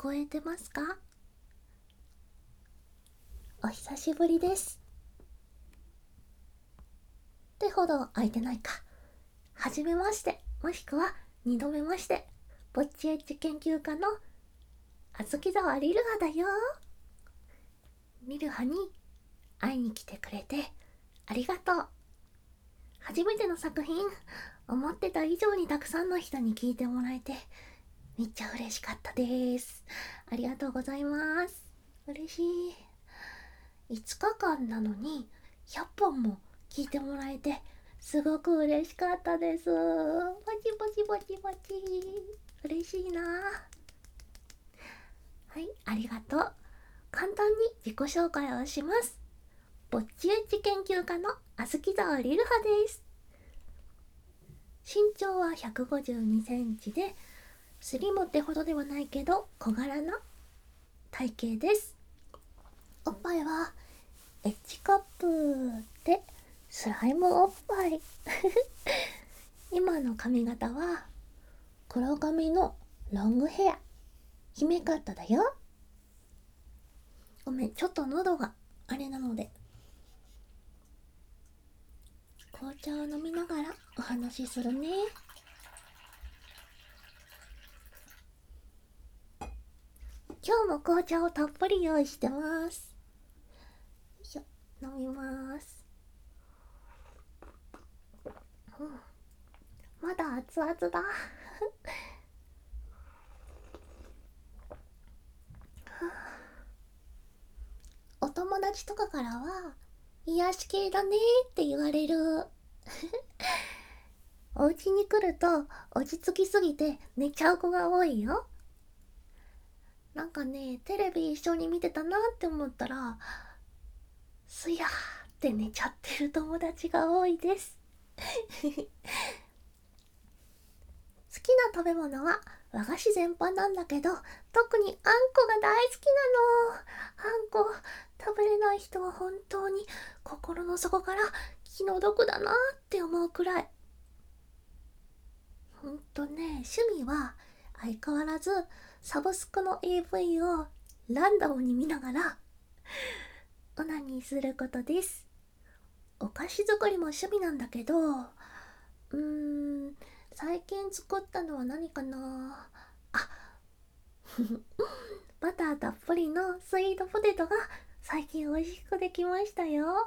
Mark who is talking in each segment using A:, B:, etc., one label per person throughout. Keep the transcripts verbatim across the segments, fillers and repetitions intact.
A: こえてますか？お久しぶりです。ってほど空いてないか。はじめまして、もしくはにどめまして。ぼっちエッジ研究家のあずきざわリルハだよ。リルハに会いに来てくれてありがとう。初めての作品、思ってた以上にたくさんの人に聞いてもらえてめっちゃ嬉しかったです。ありがとうございます。嬉しい。いつかかんなのにひゃっぽんも聞いてもらえてすごく嬉しかったです。バチバチバチバチ。嬉しいな。はい、ありがとう。簡単に自己紹介をします。ぼっちエッジ研究家のあずきざわりるはです。身長はひゃくごじゅうにセンチで、スリムってほどではないけど小柄な体型です。おっぱいはエッジカップでスライムおっぱい今の髪型は黒髪のロングヘア姫カットだよ。ごめん、ちょっと喉があれなので紅茶を飲みながらお話しするね。今日も紅茶をたっぷり用意してます。よいしょ、飲みます。うん、まだ熱々だお友達とかからは癒し系だねって言われるお家に来ると落ち着きすぎて寝ちゃう子が多いよ。なんかね、テレビ一緒に見てたなって思ったらすやーって寝ちゃってる友達が多いです好きな食べ物は和菓子全般なんだけど、特にあんこが大好きなの。あんこ食べれない人は本当に心の底から気の毒だなって思うくらい。ほんとね、趣味は相変わらずサブスクの エーブイ をランダムに見ながらオナニーすることです。お菓子作りも趣味なんだけど、うーん、最近作ったのは何かなあバターたっぷりのスイートポテトが最近美味しくできましたよ。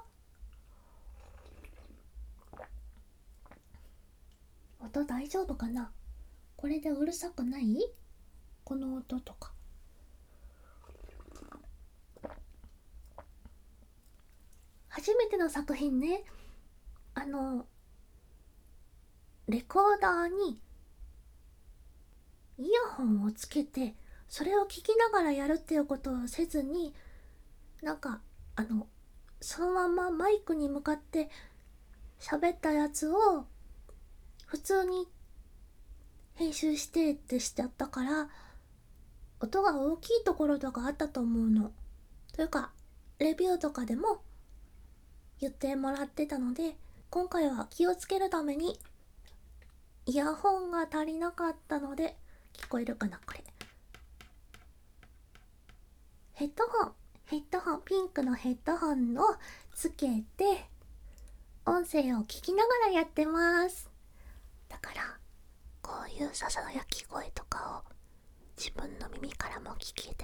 A: 音大丈夫かな？これでうるさくない？この音とか。初めての作品ね、あのレコーダーにイヤホンをつけてそれを聞きながらやるっていうことをせずに、なんかあのそのままマイクに向かって喋ったやつを普通に編集してってしちゃったから、音が大きいところとかあったと思うの。というかレビューとかでも言ってもらってたので、今回は気をつけるためにイヤホンが足りなかったので、聞こえるかなこれ。ヘッドホン、ヘッドホン、ピンクのヘッドホンをつけて音声を聞きながらやってます。だからこういうささやき声とかを自分の耳からも聞けて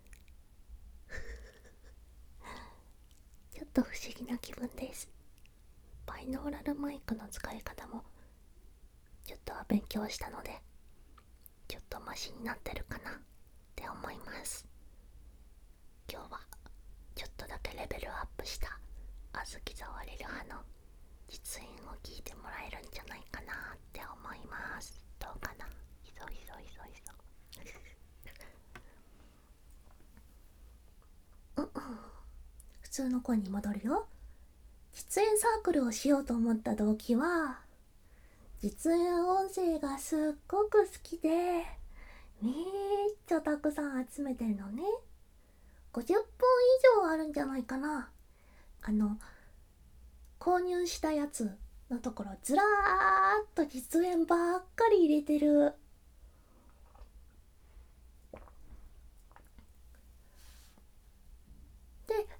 A: ちょっと不思議な気分です。バイノーラルマイクの使い方もちょっとは勉強したので、ちょっとマシになってるかなって思います。今日はちょっとだけレベルアップしたあずきざわりるはの実演を聞いてもらえるんじゃないかなって思います。どうかな？いそいそいそいそうんうん、普通の声に戻るよ。実演サークルをしようと思った動機は、実演音声がすっごく好きでめっちゃたくさん集めてるのね。ごじゅっぽん以上あるんじゃないかな。あの購入したやつのところずらーっと実演ばっかり入れてる。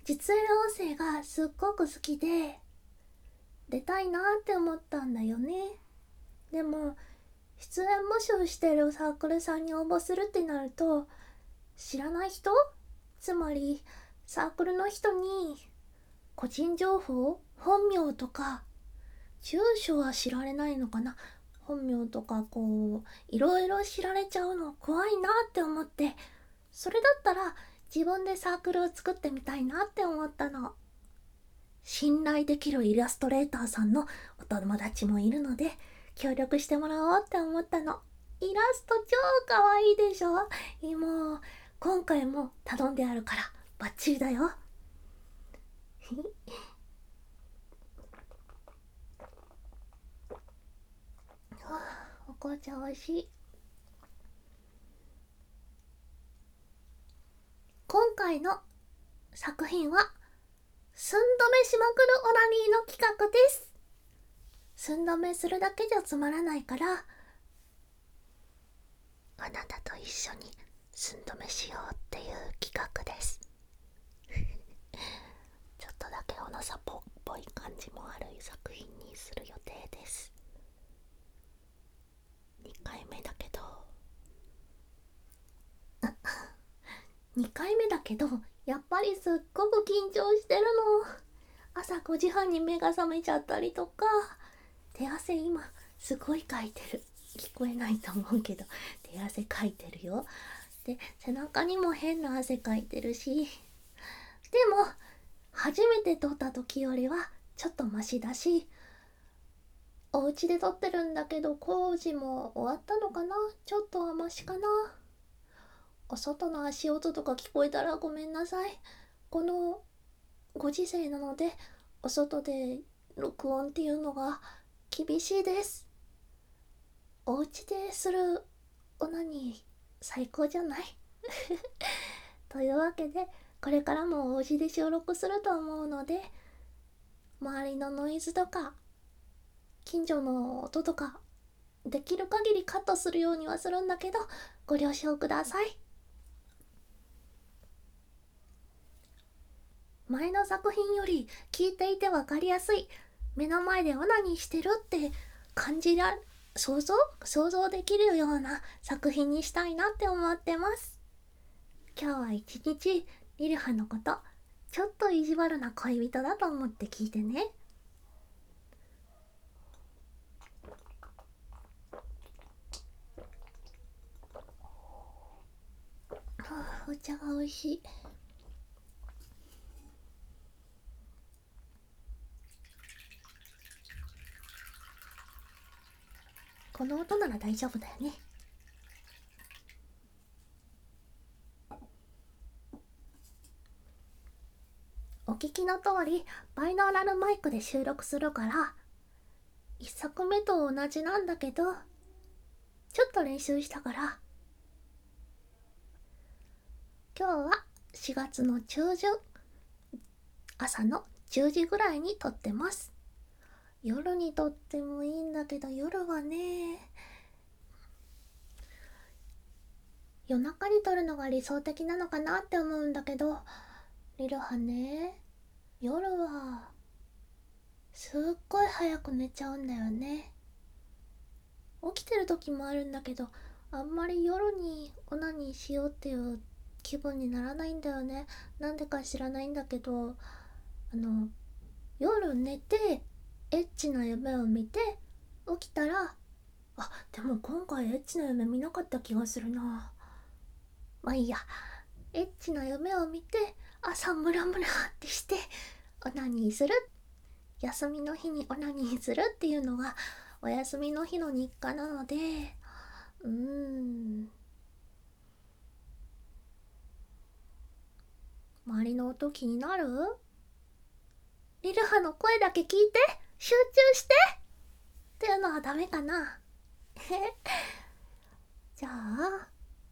A: 実演音声がすっごく好きで出たいなって思ったんだよね。でも出演募集してるサークルさんに応募するってなると、知らない人、つまりサークルの人に個人情報、本名とか住所は知られないのかな、本名とかこういろいろ知られちゃうの怖いなって思って、それだったら自分でサークルを作ってみたいなって思ったの。信頼できるイラストレーターさんのお友達もいるので協力してもらおうって思ったの。イラスト超かわいいでしょ。もう今回も頼んであるからバッチリだよ。お紅茶おいしい。今回の作品は寸止めしまくるオナニーの企画です。寸止めするだけじゃつまらないから、あなたと一緒に寸止めしようっていう企画です。ちょっとだけおなさぽっぽい感じもある作品にする予定です。にかいめだけどにかいめだけどやっぱりすっごく緊張してるの。朝ごじはんに目が覚めちゃったりとか、手汗今すごいかいてる。聞こえないと思うけど手汗かいてるよ。で背中にも変な汗かいてるし、でも初めて撮った時よりはちょっとマシだし、お家で撮ってるんだけど工事も終わったのかな、ちょっとはマシかな。お外の足音とか聞こえたらごめんなさい。このご時世なのでお外で録音っていうのが厳しいです。お家でするオナニー最高じゃないというわけでこれからもお家で収録すると思うので、周りのノイズとか近所の音とかできる限りカットするようにはするんだけどご了承ください。前の作品より聞いていて分かりやすい、目の前でオナニーしてるって感じら想像想像できるような作品にしたいなって思ってます。今日は一日リルハのことちょっと意地悪な恋人だと思って聞いてね。はあ、お茶が美味しい。この音なら大丈夫だよね。お聞きの通りバイノーラルマイクで収録するからいっさくめと同じなんだけど、ちょっと練習したから今日はしがつの中旬朝のじゅうじぐらいに撮ってます。夜に撮ってもいいんだけど夜はね、夜中に撮るのが理想的なのかなって思うんだけど、リルハね、夜はすっごい早く寝ちゃうんだよね。起きてる時もあるんだけど、あんまり夜にオナニーしようっていう気分にならないんだよね。なんでか知らないんだけど、あの夜寝てエッチな夢を見て起きたら、あ、でも今回エッチな夢見なかった気がするな。まあいいや、エッチな夢を見て朝ムラムラってしてオナニーする、休みの日にオナニーするっていうのがお休みの日の日課なので、うーん周りの音気になる？リルハの声だけ聞いて集中してっていうのはダメかなじゃあ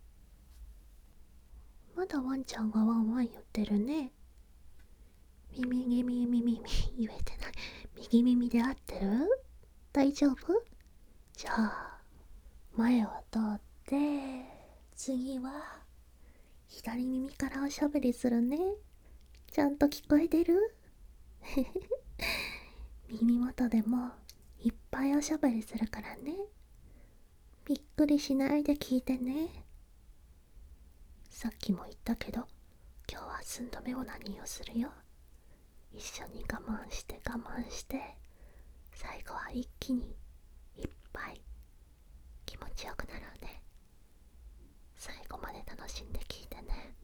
A: まだワンちゃんがワンワン言ってるね。耳耳耳耳言えてない。右耳で合ってる？大丈夫？じゃあ前を通って次は左耳からおしゃべりするね。 ちゃんと聞こえてる？耳元でもいっぱいおしゃべりするからね。びっくりしないで聞いてね。さっきも言ったけど、今日は寸止めオナニーをするよ。一緒に我慢して我慢して、最後は一気にいっぱい気持ちよくなるね。最後まで楽しんで聞いてね。